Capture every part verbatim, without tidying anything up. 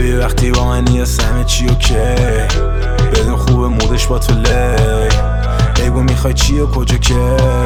ببی وقتی با من نیست همه چی اوکی، بدون خوبه مودش با تو لی، بگو میخوای چی و کجا که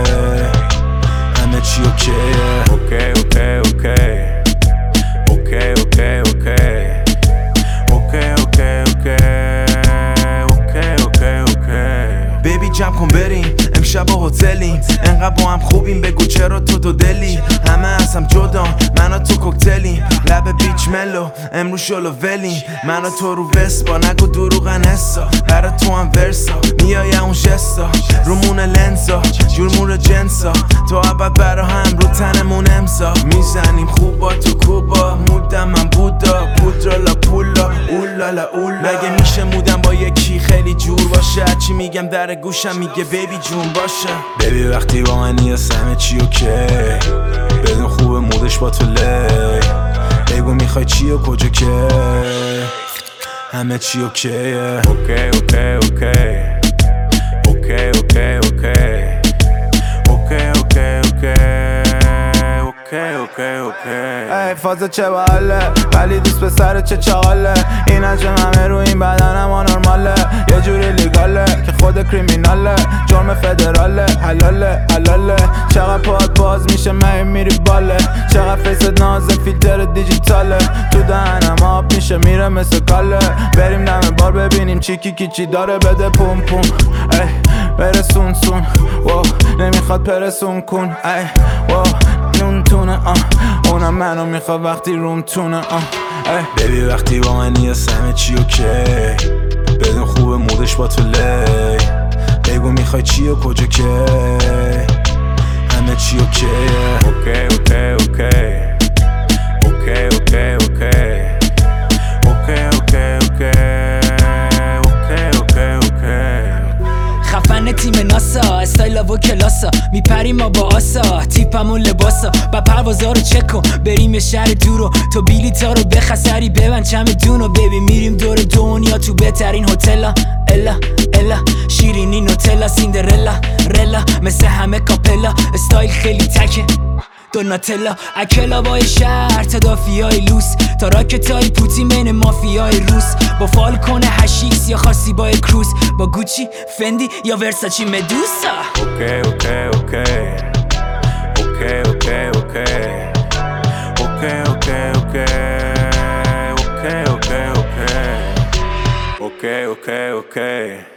همه چی اوکیه. اوکی اوکی اوکی اوکی اوکی اوکی اوکی اوکی اوکی اوکی اوکی. بیبی جمع کن بریم امشب با هتلیم، انقدر با هم خوبیم بگو چرا تو دو دلی، همه از هم جدا من و تو کوکتلیم، لب بیچ ملو امروز شلو ولیم، من و تو رو وسپا نگو دروغن حسا، برا تو هم ورسا میای اون جستا رومون لنزا جورمون جنسا، تو عبد برا هم رو تنمون امضا، میزنیم خوبا تو کوبا مودم من بودا پودرالا پولا اولالا اولا، مگه میشه مودم با یکی خیلی جور باشه، چی میگم در گوشم میگه بیبی جون باشه. بیبی وقتی با من نیست همه چی اوکی، بدون خوبه مودش با تو لی، بگو میخوای چی و کجا که همه چی اوکیه. اوکی اوکی اوکی اوکی اوکی اوکی اوکی اوکی اوکی اوکی اوکی. ای فازه چه باله ولی دوست به سر چه چاله، این انجام همه رو این بدنم آنورماله، یه جوری لیگاله که خود کریمیناله، جرم فدراله حلاله حلاله، چقدر پاد باز میشه من میری باله، چقدر فیست نازه فیلتر دیجیتاله، تو دهنم آب میشه میره مثل کاله، بریم دم بار ببینیم چی کی کی چی داره بده پوم پوم، ای برسون سون واو نمیخواد پرسون کن، ای واو نون تونه آه اونم منو میخواد وقتی روم تونه آه. بیبی وقتی با من نیست همه چی اوکی، بدون خوبه مودش با تو لی، بگو میخوای چی و کجا که همه چی اوکیه. اوکی اوکی اوکی اوکی اوکی اوکی اوکی اوکی اوکی اوکی اوکی. خفن تیم ناسا استایل و کلاسا میپریم ما با آسا، تیپمون لباسا با پروازا رو چک کن بریم یه شهر دورو، تو بیلیتا رو بخسری ببن چمدونو، بیبی میریم دور دنیا تو بهترین هتلا، الا الا شیرینی نوتلا سیندرلا رلا مثل همه کاپلا، استایل خیلی تکه دوناتلا اکلا بای شهر تدافیای لوس، تا راکتای پوتین بین مافیای روس، با فالکون هشیکس یا خاصی با کروز، با گوچی فندی یا ورساچی مدوسا. اوکی اوکی اوکی اوکی اوکی اوکی اوکی اوکی اوکی اوکی اوکی اوکی اوکی اوکی